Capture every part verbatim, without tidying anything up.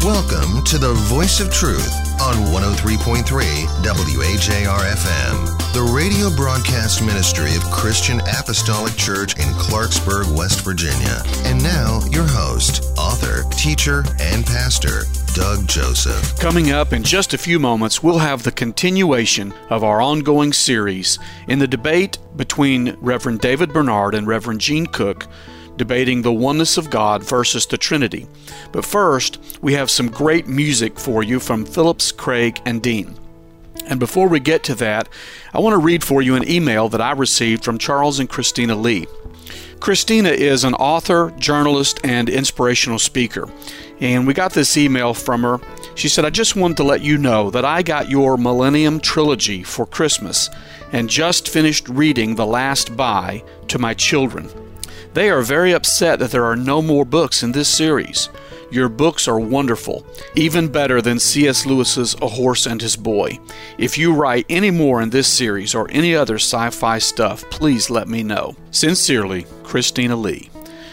Welcome to the Voice of Truth on one oh three point three W A J R F M, the radio broadcast ministry of Christian Apostolic Church in Clarksburg, West Virginia. And now, your host, author, teacher, and pastor, Doug Joseph. Coming up in just a few moments, we'll have the continuation of our ongoing series in the debate between Reverend David Bernard and Reverend Gene Cook, debating the oneness of God versus the Trinity. But first, we have some great music for you from Phillips, Craig, and Dean. And before we get to that, I want to read for you an email that I received from Charles and Christina Lee. Christina is an author, journalist, and inspirational speaker. And we got this email from her. She said, I just wanted to let you know that I got your Millennium Trilogy for Christmas and just finished reading The Last Buy to my children. They are very upset that there are no more books in this series. Your books are wonderful, even better than C S Lewis's A Horse and His Boy. If you write any more in this series or any other sci-fi stuff, please let me know. Sincerely, Christina Lee.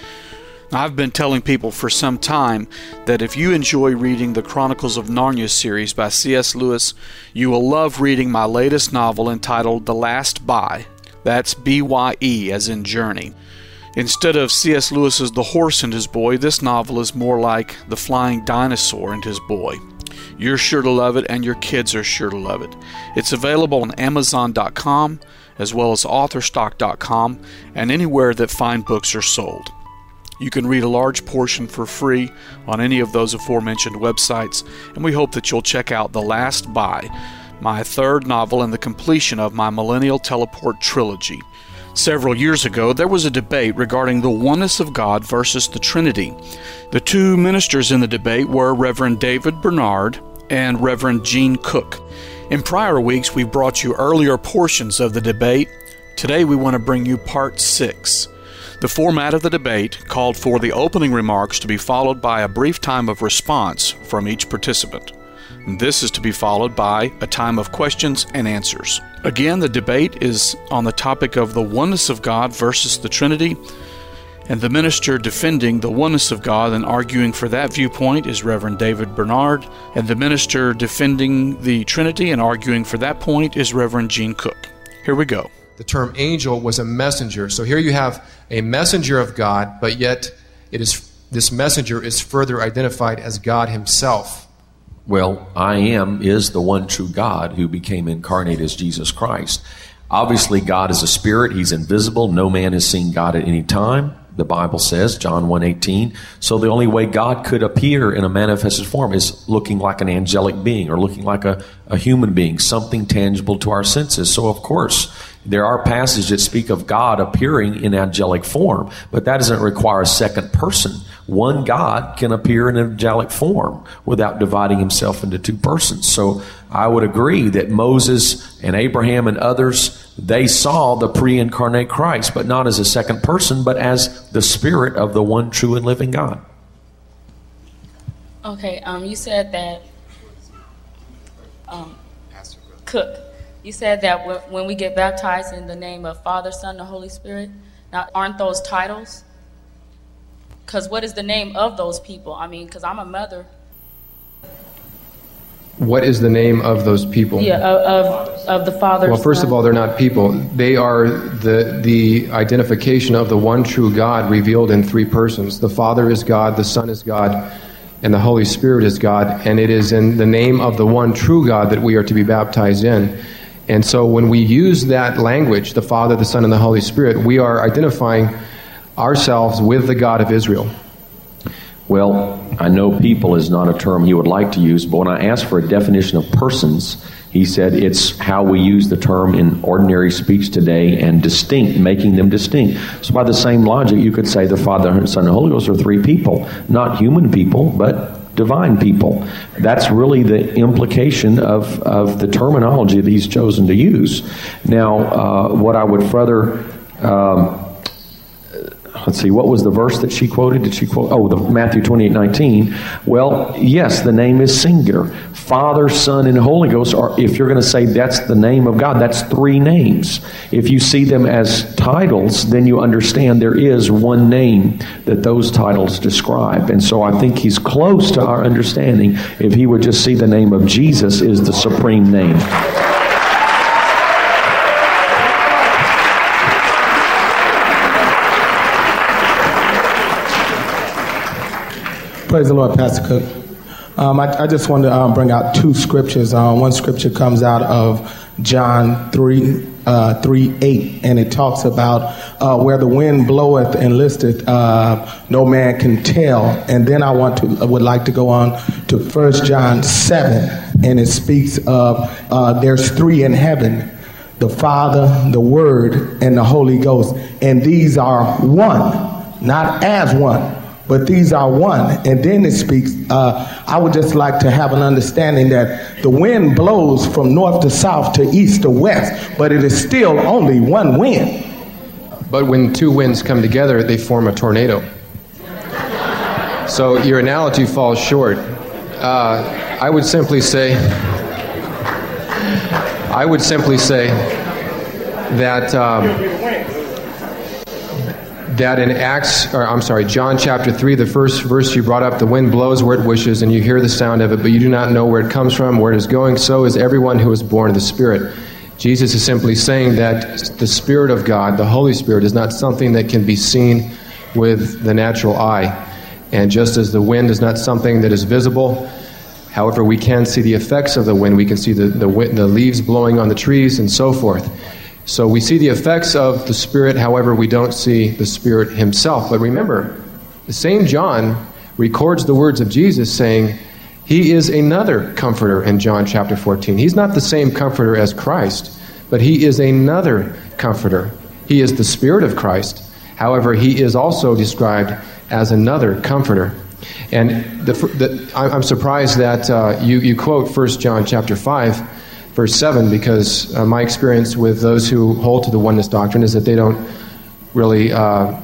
Now, I've been telling people for some time that if you enjoy reading the Chronicles of Narnia series by C S Lewis, you will love reading my latest novel entitled The Last Buy. That's B Y E as in journey. Instead of C S Lewis's The Horse and His Boy, this novel is more like The Flying Dinosaur and His Boy. You're sure to love it, and your kids are sure to love it. It's available on Amazon dot com, as well as author stock dot com, and anywhere that fine books are sold. You can read a large portion for free on any of those aforementioned websites, and we hope that you'll check out The Last Buy, my third novel and the completion of my Millennial Teleport trilogy. Several years ago, there was a debate regarding the oneness of God versus the Trinity. The two ministers in the debate were Reverend David Bernard and Reverend Gene Cook. In prior weeks, we brought you earlier portions of the debate. Today, we want to bring you part six. The format of the debate called for the opening remarks to be followed by a brief time of response from each participant. This is to be followed by a time of questions and answers. Again, the debate is on the topic of the oneness of God versus the Trinity, and the minister defending the oneness of God and arguing for that viewpoint is Reverend David Bernard, and the minister defending the Trinity and arguing for that point is Reverend Gene Cook. Here we go. The term angel was a messenger. So here you have a messenger of God, but yet it is this messenger is further identified as God himself. Well, I am is the one true God who became incarnate as Jesus Christ. Obviously, God is a spirit. He's invisible. No man has seen God at any time. The Bible says, John one eighteen, so the only way God could appear in a manifested form is looking like an angelic being or looking like a, a human being, something tangible to our senses. So, of course, there are passages that speak of God appearing in angelic form, but that doesn't require a second person. One God can appear in angelic form without dividing himself into two persons. So I would agree that Moses and Abraham and others, they saw the pre-incarnate Christ, but not as a second person, but as the spirit of the one true and living God. Okay, um, you said that, um, Cook, you said that when we get baptized in the name of Father, Son, and Holy Spirit, now aren't those titles? Because what is the name of those people? I mean, because I'm a mother. What is the name of those people? Yeah, of of, of the Father. Well, first Son. of all, they're not people. They are the the identification of the one true God revealed in three persons. The Father is God, the Son is God, and the Holy Spirit is God. And it is in the name of the one true God that we are to be baptized in. And so when we use that language, the Father, the Son, and the Holy Spirit, we are identifying ourselves with the God of Israel. Well, I know people is not a term he would like to use, but when I asked for a definition of persons, he said it's how we use the term in ordinary speech today and distinct, making them distinct. So by the same logic, you could say the Father, Son, and Holy Ghost are three people, not human people, but divine people. That's really the implication of, of the terminology that he's chosen to use. Now, uh, what I would further... Um, let's see, what was the verse that she quoted? Did she quote? Oh, the Matthew twenty-eight nineteen. Well, yes, the name is singular. Father, Son, and Holy Ghost are, if you're going to say that's the name of God, that's three names. If you see them as titles, then you understand there is one name that those titles describe. And so I think he's close to our understanding if he would just see the name of Jesus is the supreme name. Praise the Lord, Pastor Cook. Um, I, I just wanted to um, bring out two scriptures. Um, one scripture comes out of John three, uh, three eight, and it talks about uh, where the wind bloweth and listeth, uh, no man can tell. And then I want to I would like to go on to First John seven, and it speaks of uh, there's three in heaven: the Father, the Word, and the Holy Ghost, and these are one, not as one, but these are one. And then it speaks, uh, I would just like to have an understanding that the wind blows from north to south to east to west, but it is still only one wind. But when two winds come together, they form a tornado. So your analogy falls short. Uh, I would simply say, I would simply say that um, that in Acts, or I'm sorry, John chapter three, the first verse you brought up, the wind blows where it wishes, and you hear the sound of it, but you do not know where it comes from, where it is going. So is everyone who is born of the Spirit. Jesus is simply saying that the Spirit of God, the Holy Spirit, is not something that can be seen with the natural eye. And just as the wind is not something that is visible, however, we can see the effects of the wind. We can see the, the, the leaves blowing on the trees and so forth. So we see the effects of the Spirit, however, we don't see the Spirit himself. But remember, the same John records the words of Jesus saying, he is another comforter in John chapter fourteen. He's not the same comforter as Christ, but he is another comforter. He is the Spirit of Christ. However, he is also described as another comforter. And the, the, I'm surprised that uh, you, you quote First John chapter five, verse seven, because uh, my experience with those who hold to the oneness doctrine is that they don't really uh,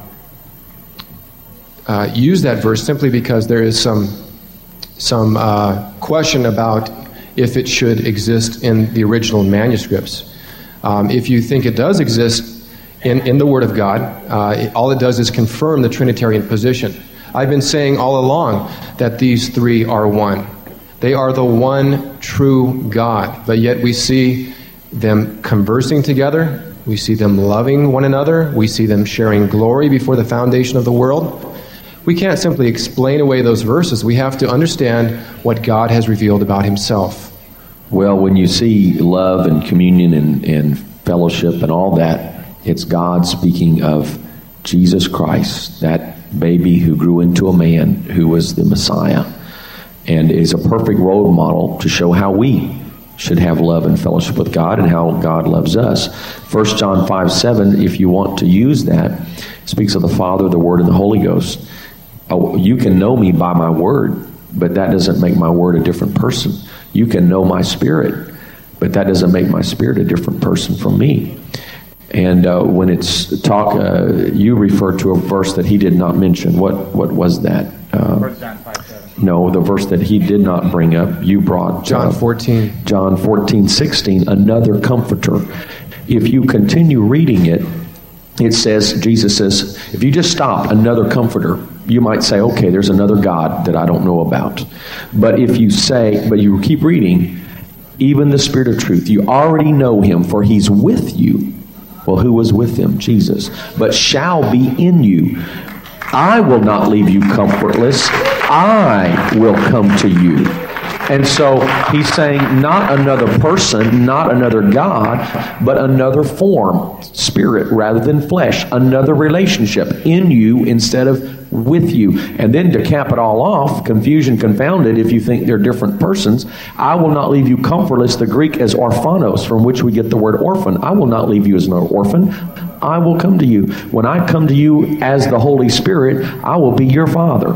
uh, use that verse simply because there is some some uh, question about if it should exist in the original manuscripts. Um, if you think it does exist in, in the Word of God, uh, it, all it does is confirm the Trinitarian position. I've been saying all along that these three are one. They are the one true God, but yet we see them conversing together. We see them loving one another. We see them sharing glory before the foundation of the world. We can't simply explain away those verses. We have to understand what God has revealed about himself. Well, when you see love and communion and, and fellowship and all that, it's God speaking of Jesus Christ, that baby who grew into a man who was the Messiah, and is a perfect role model to show how we should have love and fellowship with God and how God loves us. First John five seven, if you want to use that, speaks of the Father, the Word, and the Holy Ghost. Oh, you can know me by my word, but that doesn't make my word a different person. You can know my spirit, but that doesn't make my spirit a different person from me. And uh, when it's talk, uh, you referred to a verse that he did not mention. What what was that? Uh, First John five seven. No, the verse that he did not bring up, you brought. John uh, fourteen. John fourteen sixteen, another comforter. If you continue reading it, it says, Jesus says, if you just stop, another comforter, you might say, okay, there's another God that I don't know about. But if you say, but you keep reading, even the Spirit of truth, you already know him, for he's with you. Well, who was with him? Jesus. But shall be in you. I will not leave you comfortless. I will come to you. And so he's saying not another person, not another God, but another form, spirit rather than flesh, another relationship in you instead of with you. And then to cap it all off, confusion confounded if you think they're different persons, I will not leave you comfortless. The Greek is orphanos, from which we get the word orphan. I will not leave you as an orphan. I will come to you. When I come to you as the Holy Spirit, I will be your Father.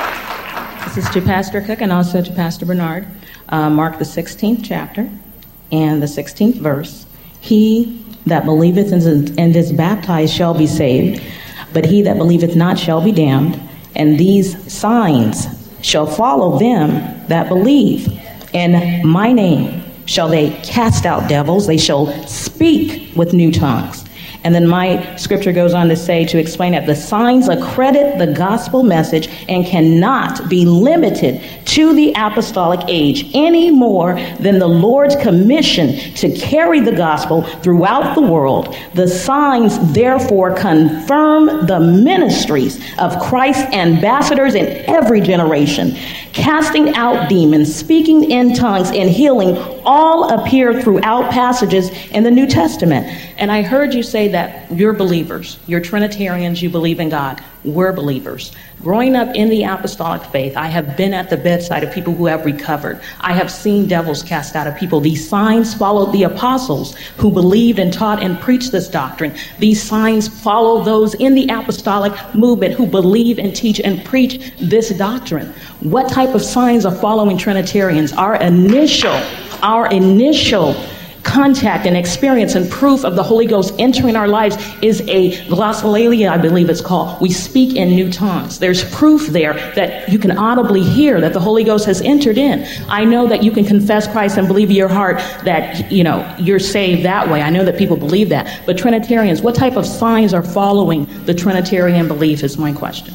This is to Pastor Cook and also to Pastor Bernard. Uh, Mark the sixteenth chapter. and the sixteenth verse, he that believeth and is baptized shall be saved, but he that believeth not shall be damned. And these signs shall follow them that believe. In my name shall they cast out devils. They shall speak with new tongues. And then my scripture goes on to say, to explain that the signs accredit the gospel message and cannot be limited to the apostolic age any more than the Lord's commission to carry the gospel throughout the world. The signs therefore confirm the ministries of Christ's ambassadors in every generation. Casting out demons, speaking in tongues, and healing all appear throughout passages in the New Testament. And I heard you say that you're believers, you're Trinitarians, you believe in God. We're believers. Growing up in the apostolic faith, I have been at the bedside of people who have recovered. I have seen devils cast out of people. These signs followed the apostles who believed and taught and preached this doctrine. These signs follow those in the apostolic movement who believe and teach and preach this doctrine. What type of signs are following Trinitarians? Our initial, our initial contact and experience and proof of the Holy Ghost entering our lives is a glossolalia, I believe it's called. We speak in new tongues. There's proof there that you can audibly hear that the Holy Ghost has entered in. I know that you can confess Christ and believe in your heart that, you know, you're saved that way. I know that people believe that. But Trinitarians, what type of signs are following the Trinitarian belief is my question.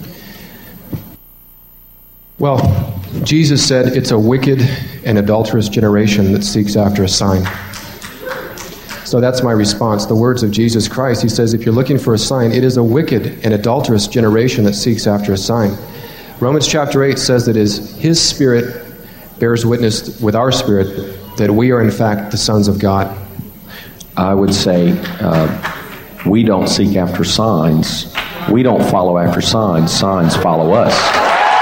Well, Jesus said it's a wicked and adulterous generation that seeks after a sign. So that's my response. The words of Jesus Christ, he says, if you're looking for a sign, it is a wicked and adulterous generation that seeks after a sign. Romans chapter eight says that his, his spirit bears witness with our spirit that we are in fact the sons of God. I would say uh, we don't seek after signs. We don't follow after signs. Signs follow us.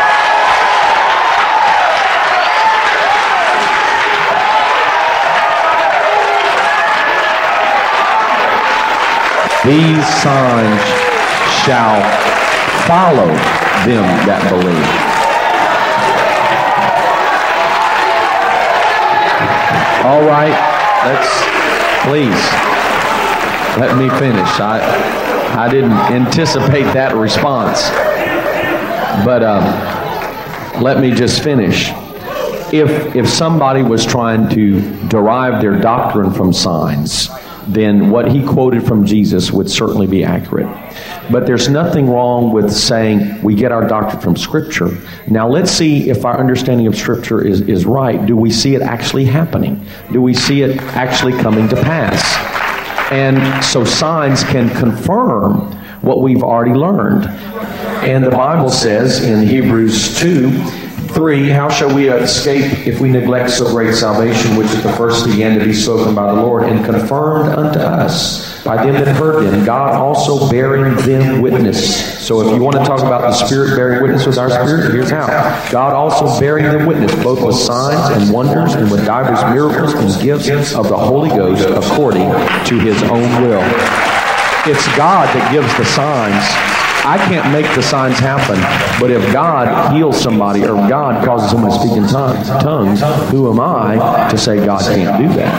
These signs shall follow them that believe. All right, let's, please, let me finish. I, I didn't anticipate that response. But um, let me just finish. If, if somebody was trying to derive their doctrine from signs, then what he quoted from Jesus would certainly be accurate. But there's nothing wrong with saying we get our doctrine from Scripture. Now let's see if our understanding of Scripture is, is right. Do we see it actually happening? Do we see it actually coming to pass? And so signs can confirm what we've already learned. And the Bible says in Hebrews two, three, how shall we escape if we neglect so great salvation, which at the first began to be spoken by the Lord and confirmed unto us by them that heard them, God also bearing them witness. So if you want to talk about the Spirit bearing witness with our spirit, here's how. God also bearing them witness, both with signs and wonders and with divers miracles and gifts of the Holy Ghost according to his own will. It's God that gives the signs. I can't make the signs happen, but if God heals somebody or God causes someone to speak in tongues, tongues, who am I to say God can't do that?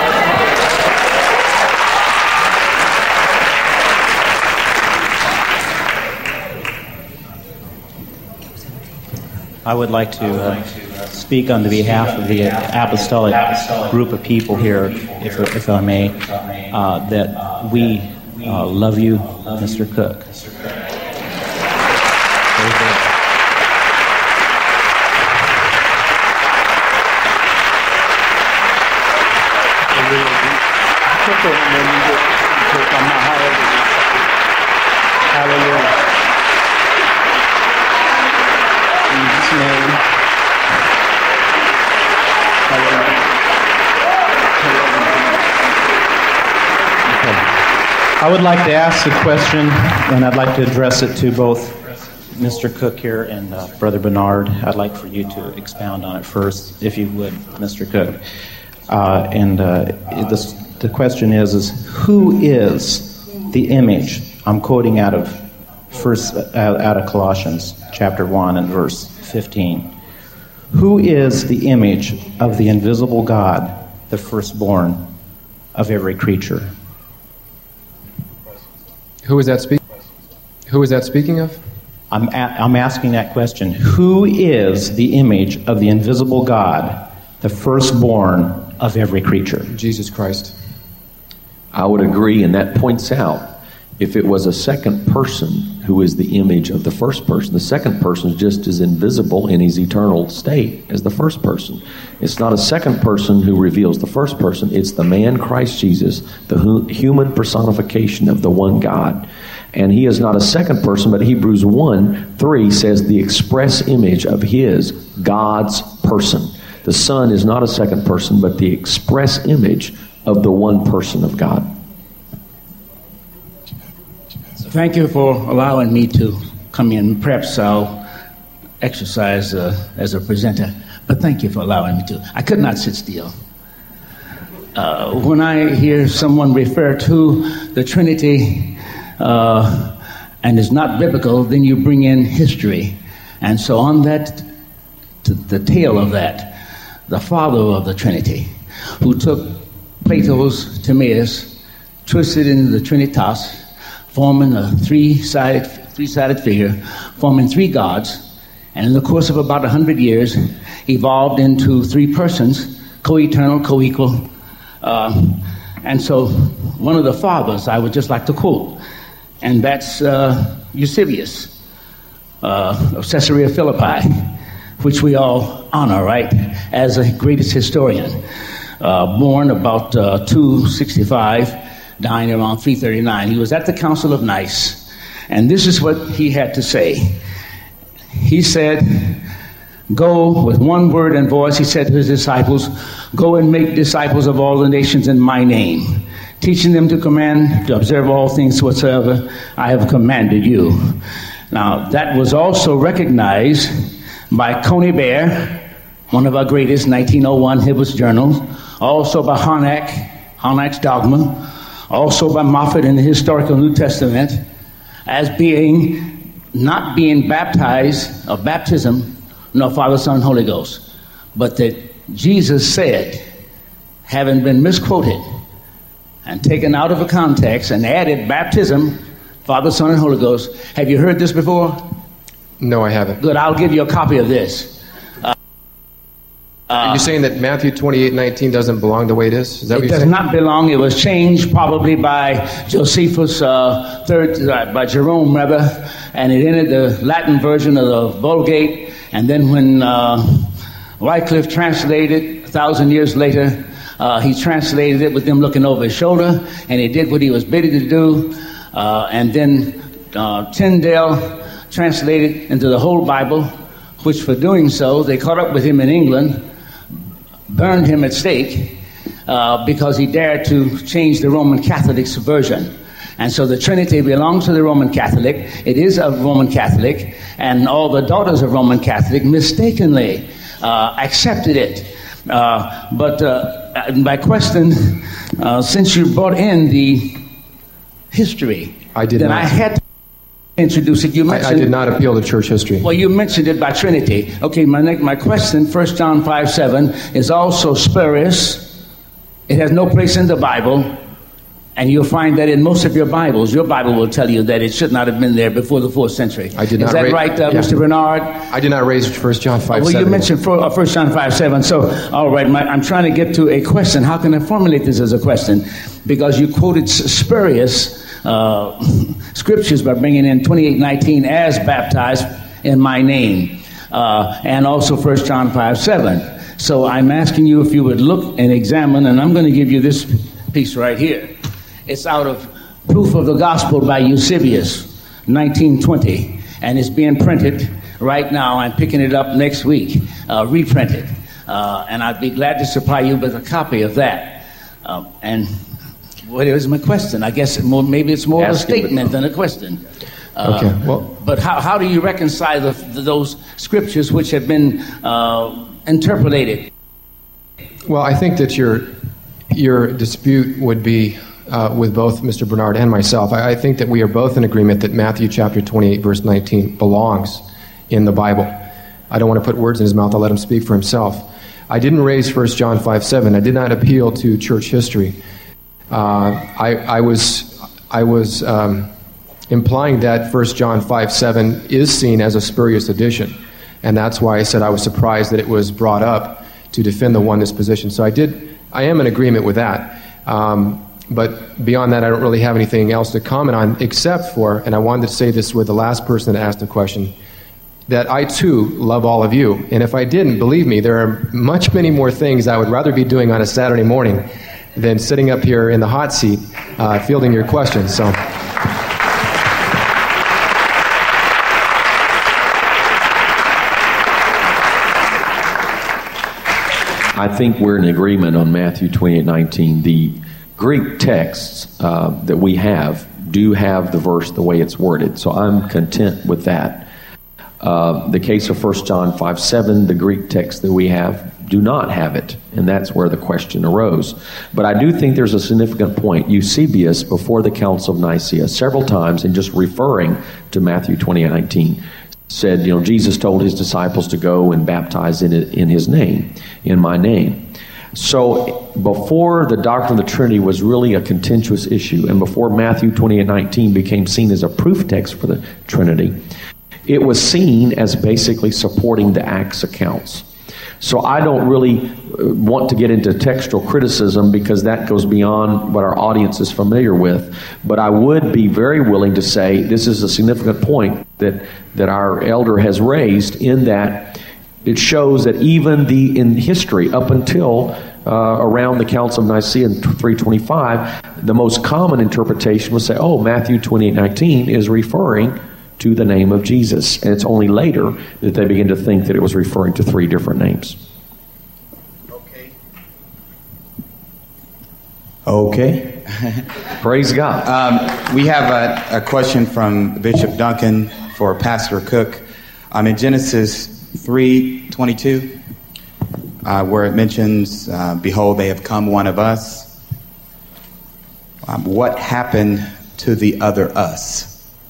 I would like to uh, speak on the behalf of the apostolic group of people here, if, if I may, uh, that we uh, love you, Mister Cook. Hallelujah. In Jesus' name. Hallelujah. Okay. I would like to ask a question, and I'd like to address it to both Mister Cook here and uh, Brother Bernard. I'd like for you to expound on it first, if you would, Mister Cook. Uh, and uh, this, the question is, is who is the image? I'm quoting out of first out, out of Colossians chapter one and verse fifteen. Who is the image of the invisible God, the firstborn of every creature? Who is that speaking? Who is that speaking of? I'm, a- I'm asking that question. Who is the image of the invisible God, the firstborn of every creature? Jesus Christ. I would agree, and that points out, if it was a second person who is the image of the first person, the second person is just as invisible in his eternal state as the first person. It's not a second person who reveals the first person. It's the man Christ Jesus, the hu- human personification of the one God. And he is not a second person, but Hebrews one three says the express image of his, God's person. The Son is not a second person, but the express image of the one person of God. Thank you for allowing me to come in. Perhaps I'll exercise uh, as a presenter, but thank you for allowing me to. I could not sit still. Uh, when I hear someone refer to the Trinity uh, and it's not biblical, then you bring in history. And so on that, to the tail of that, the father of the Trinity, who took Plato's Timaeus, twisted into the Trinitas, forming a three-sided, three-sided figure, forming three gods, and in the course of about a hundred years, evolved into three persons, co-eternal, co-equal. Uh, and so, one of the fathers I would just like to quote, and that's uh, Eusebius uh, of Caesarea Philippi, which we all honor, right, as the greatest historian. Uh, born about uh, two sixty-five. Dying around three thirty-nine. He was at the Council of Nice, and this is what he had to say. He said, go with one word and voice, he said to his disciples, go and make disciples of all the nations in my name, teaching them to command, to observe all things whatsoever I have commanded you. Now, that was also recognized by Conybeare, one of our greatest, nineteen oh one Hibbert's Journal, also by Harnack, Harnack's Dogma, also by Moffat in the Historical New Testament, as being, not being baptized of baptism, no Father, Son, Holy Ghost, but that Jesus said, having been misquoted and taken out of a context and added baptism, Father, Son, and Holy Ghost. Have you heard this before? No, I haven't. Good, I'll give you a copy of this. Are you saying that Matthew twenty-eight nineteen doesn't belong the way it is? Is that it what you're does saying? not belong. It was changed probably by Josephus, uh, third, uh, by Jerome rather, and it entered the Latin version of the Vulgate. And then when uh, Wycliffe translated a thousand years later, uh, he translated it with them looking over his shoulder, and he did what he was bidden to do. Uh, and then uh, Tyndale translated into the whole Bible, which for doing so, they caught up with him in England, burned him at stake uh, because he dared to change the Roman Catholic's version. And so the Trinity belongs to the Roman Catholic. It is a Roman Catholic, and all the daughters of Roman Catholic mistakenly uh, accepted it. Uh, but uh, my question, uh, since you brought in the history, I did then not. I had to introduce it. You mentioned, I, I did not appeal to church history. Well, you mentioned it by Trinity. Okay, my next, my question, First John five seven, is also spurious. It has no place in the Bible, and you'll find that in most of your Bibles. Your Bible will tell you that it should not have been there before the fourth century. I did is not that ra- right, uh, yeah. Mister Bernard? I did not raise First John five Well, seven. you mentioned for, uh, First John five seven. So, all right, my, I'm trying to get to a question. How can I formulate this as a question? Because you quoted s- spurious uh, scriptures by bringing in twenty-eight nineteen as baptized in my name, uh, and also First John five seven. So I'm asking you if you would look and examine, and I'm going to give you this piece right here. It's out of Proof of the Gospel by Eusebius, nineteen twenty, and it's being printed right now. I'm picking it up next week, uh, reprinted, uh, and I'd be glad to supply you with a copy of that. Uh, and what is my question? I guess it more, maybe it's more Ask of a it, statement than a question. Uh, Okay, well- But how, how do you reconcile the, the, those scriptures which have been uh, interpolated? Well, I think that your your dispute would be uh, with both Mister Bernard and myself. I, I think that we are both in agreement that Matthew chapter twenty-eight, verse nineteen belongs in the Bible. I don't want to put words in his mouth. I'll let him speak for himself. I didn't raise First John five seven. I did not appeal to church history. Uh, I, I was, I was um, implying that First John five seven is seen as a spurious addition, and that's why I said I was surprised that it was brought up to defend the oneness position. So I did, I am in agreement with that. Um, but beyond that, I don't really have anything else to comment on, except for, and I wanted to say this with the last person that asked the question, that I too love all of you. And if I didn't, believe me, there are much many more things I would rather be doing on a Saturday morning than sitting up here in the hot seat uh, fielding your questions. So. I think we're in agreement on Matthew twenty-eight nineteen. The Greek texts uh, that we have do have the verse the way it's worded, so I'm content with that. Uh, the case of First John five seven, the Greek text that we have do not have it, and that's where the question arose. But I do think there's a significant point. Eusebius, before the Council of Nicaea, several times, in just referring to Matthew twenty-eight nineteen, said, you know, Jesus told his disciples to go and baptize in it, in his name, in my name. So before the doctrine of the Trinity was really a contentious issue, and before Matthew twenty-eight nineteen became seen as a proof text for the Trinity, it was seen as basically supporting the Acts accounts. So I don't really want to get into textual criticism because that goes beyond what our audience is familiar with. But I would be very willing to say this is a significant point that, that our elder has raised, in that it shows that even the in history up until uh, around the Council of Nicaea in three twenty-five, the most common interpretation would say, oh, Matthew twenty-eight nineteen is referring to the name of Jesus. And it's only later that they begin to think that it was referring to three different names. Okay. Okay. Praise God. Um, we have a, a question from Bishop Duncan for Pastor Cook. Um, in Genesis three twenty-two, uh, where it mentions, uh, behold, they have come one of us. Um, what happened to the other us?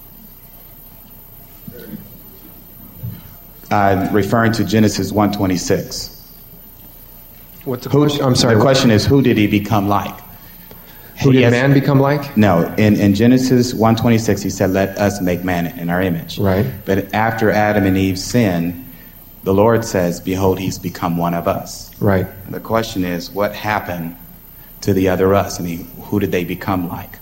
Uh, referring to Genesis one twenty-six. What's the question? I'm sorry. The question is, who did he become like? Who did He has- man become like? No, in, in Genesis one twenty-six, he said, let us make man in our image. Right. But after Adam and Eve sinned, the Lord says, behold, he's become one of us. Right. The question is, what happened to the other us? I mean, who did they become like?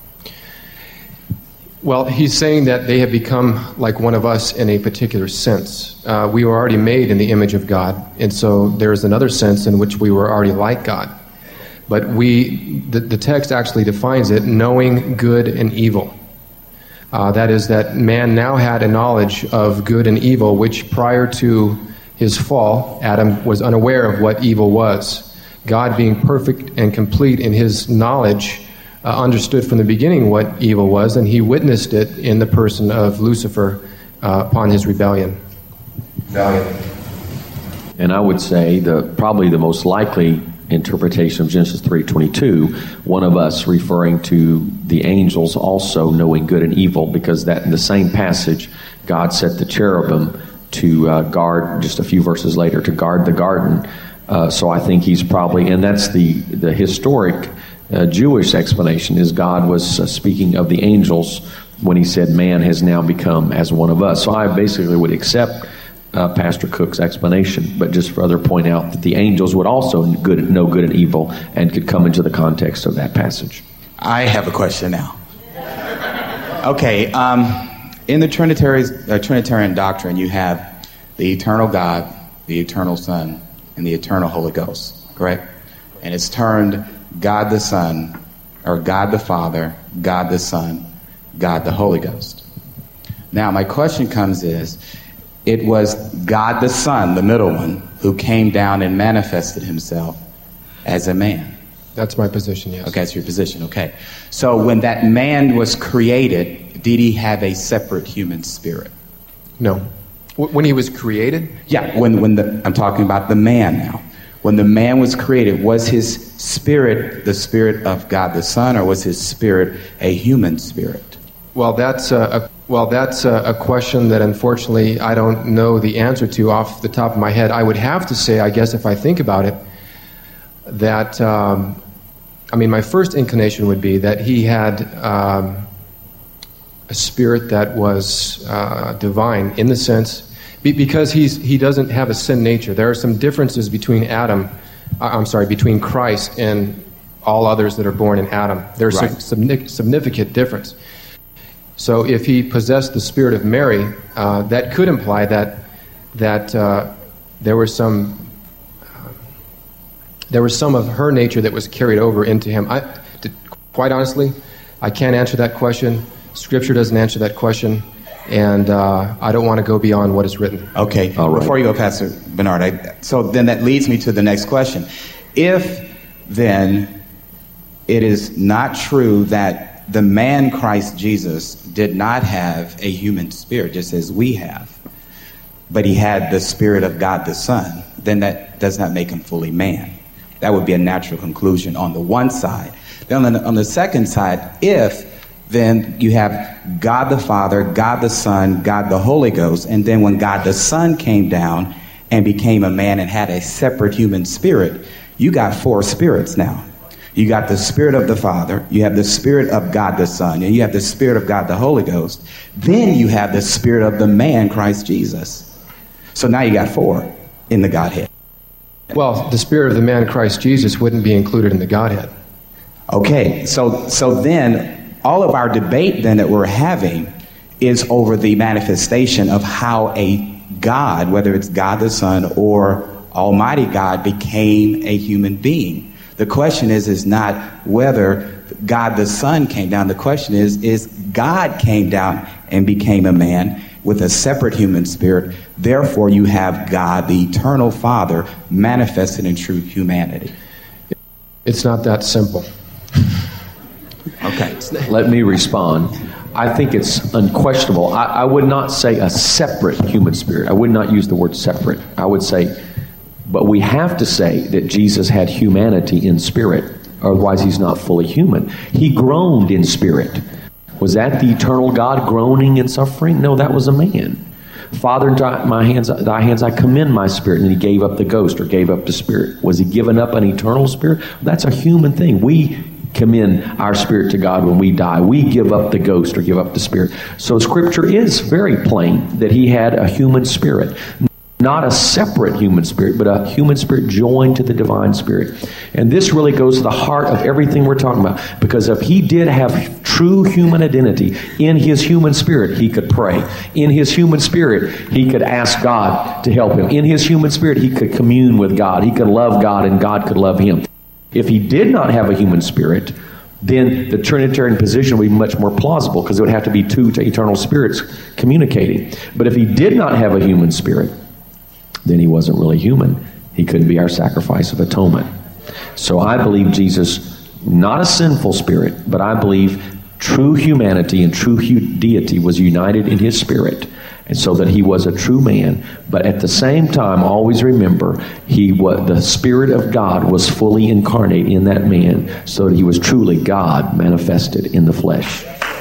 Well, he's saying that they have become like one of us in a particular sense. Uh, we were already made in the image of God, and so there's another sense in which we were already like God. But we, the, the text actually defines it, knowing good and evil. Uh, that is, that man now had a knowledge of good and evil, which prior to his fall, Adam was unaware of what evil was. God, being perfect and complete in his knowledge, Uh, understood from the beginning what evil was, and he witnessed it in the person of Lucifer uh, upon his rebellion. rebellion. And I would say the probably the most likely interpretation of Genesis three twenty-two, one of us referring to the angels also knowing good and evil, because that in the same passage, God set the cherubim to uh, guard, just a few verses later, to guard the garden. Uh, so I think he's probably, and that's the, the historic Uh, Jewish explanation, is God was uh, speaking of the angels when he said man has now become as one of us. So I basically would accept uh, Pastor Cook's explanation, but just further point out that the angels would also good, know good and evil and could come into the context of that passage. I have a question now. Okay, um, in the Trinitarian, uh, Trinitarian doctrine, you have the eternal God, the eternal Son, and the eternal Holy Ghost, correct? And it's termed God the Son, or God the Father, God the Son, God the Holy Ghost. Now, my question comes is, it was God the Son, the middle one, who came down and manifested himself as a man. That's my position, yes. Okay, that's your position, okay. So when that man was created, did he have a separate human spirit? No. W- when he was created? Yeah, when, when the, I'm talking about the man now. When the man was created, was his spirit the spirit of God the Son, or was his spirit a human spirit? Well, that's a, a well, that's a, a question that unfortunately I don't know the answer to off the top of my head. I would have to say, I guess, if I think about it, that, um, I mean, my first inclination would be that he had um, a spirit that was uh, divine in the sense, be, because he's he doesn't have a sin nature. There are some differences between Adam, uh, I'm sorry, between Christ and all others that are born in Adam. There's Right. some significant difference. So if he possessed the spirit of Mary, uh, that could imply that that uh, there was some uh, there was some of her nature that was carried over into him. I, to, quite honestly, I can't answer that question. Scripture doesn't answer that question, and uh, I don't want to go beyond what is written. Okay. All right. Before you go, Pastor Bernard, I, so then that leads me to the next question. If then it is not true that the man Christ Jesus did not have a human spirit, just as we have, but he had the Spirit of God the Son, then that does not make him fully man. That would be a natural conclusion on the one side. Then on the, on the second side, if then you have God the Father, God the Son, God the Holy Ghost, and then when God the Son came down and became a man and had a separate human spirit, you got four spirits now. You got the Spirit of the Father, you have the Spirit of God the Son, and you have the Spirit of God the Holy Ghost. Then you have the Spirit of the man, Christ Jesus. So now you got four in the Godhead. Well, the spirit of the man Christ Jesus wouldn't be included in the Godhead. Okay, so so then all of our debate then that we're having is over the manifestation of how a God, whether it's God the Son or Almighty God, became a human being. The question is, is not whether God the Son came down. The question is, is God came down and became a man with a separate human spirit. Therefore, you have God, the eternal Father, manifested in true humanity. It's not that simple. Okay. Let me respond. I think it's unquestionable. I, I would not say a separate human spirit. I would not use the word separate. I would say, but we have to say that Jesus had humanity in spirit. Otherwise, he's not fully human. He groaned in spirit. Was that the eternal God groaning and suffering? No, that was a man. Father, into my hands, thy hands I commend my spirit. And he gave up the ghost or gave up the spirit. Was he giving up an eternal spirit? That's a human thing. We commend our spirit to God when we die. We give up the ghost or give up the spirit. So Scripture is very plain that he had a human spirit. Not a separate human spirit, but a human spirit joined to the divine spirit. And this really goes to the heart of everything we're talking about. Because if he did have true human identity in his human spirit, he could pray. In his human spirit, he could ask God to help him. In his human spirit, he could commune with God. He could love God and God could love him. If he did not have a human spirit, then the Trinitarian position would be much more plausible because it would have to be two eternal spirits communicating. But if he did not have a human spirit, then he wasn't really human. He couldn't be our sacrifice of atonement. So I believe Jesus, not a sinful spirit, but I believe true humanity and true deity was united in his spirit, and so that he was a true man. But at the same time, always remember, he was, the Spirit of God was fully incarnate in that man, so that he was truly God manifested in the flesh.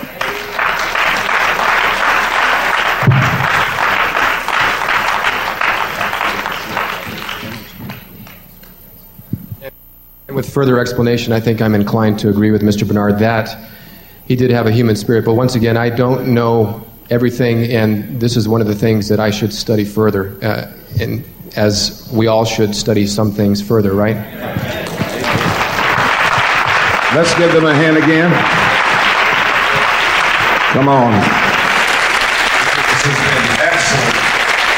With further explanation, I think I'm inclined to agree with Mister Bernard that he did have a human spirit. But once again, I don't know everything, and this is one of the things that I should study further, uh, and as we all should study some things further, right? Let's give them a hand again. Come on. This has been excellent.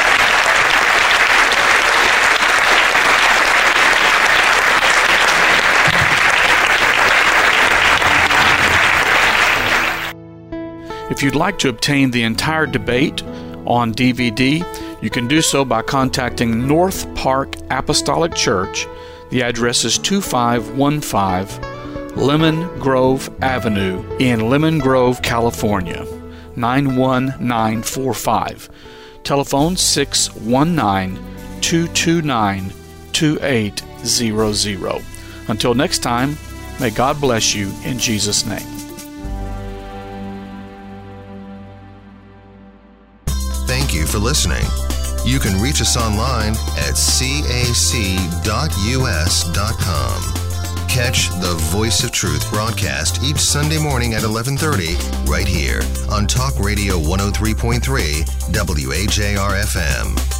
If you'd like to obtain the entire debate on D V D, you can do so by contacting North Park Apostolic Church. The address is two five one five Lemon Grove Avenue in Lemon Grove, California, nine one nine four five. Telephone six one nine, two two nine, two eight zero zero. Until next time, may God bless you in Jesus' name. Thank you for listening. You can reach us online at c a c dot u s dot com. Catch the Voice of Truth broadcast each Sunday morning at eleven thirty right here on Talk Radio one oh three point three W A J R F M.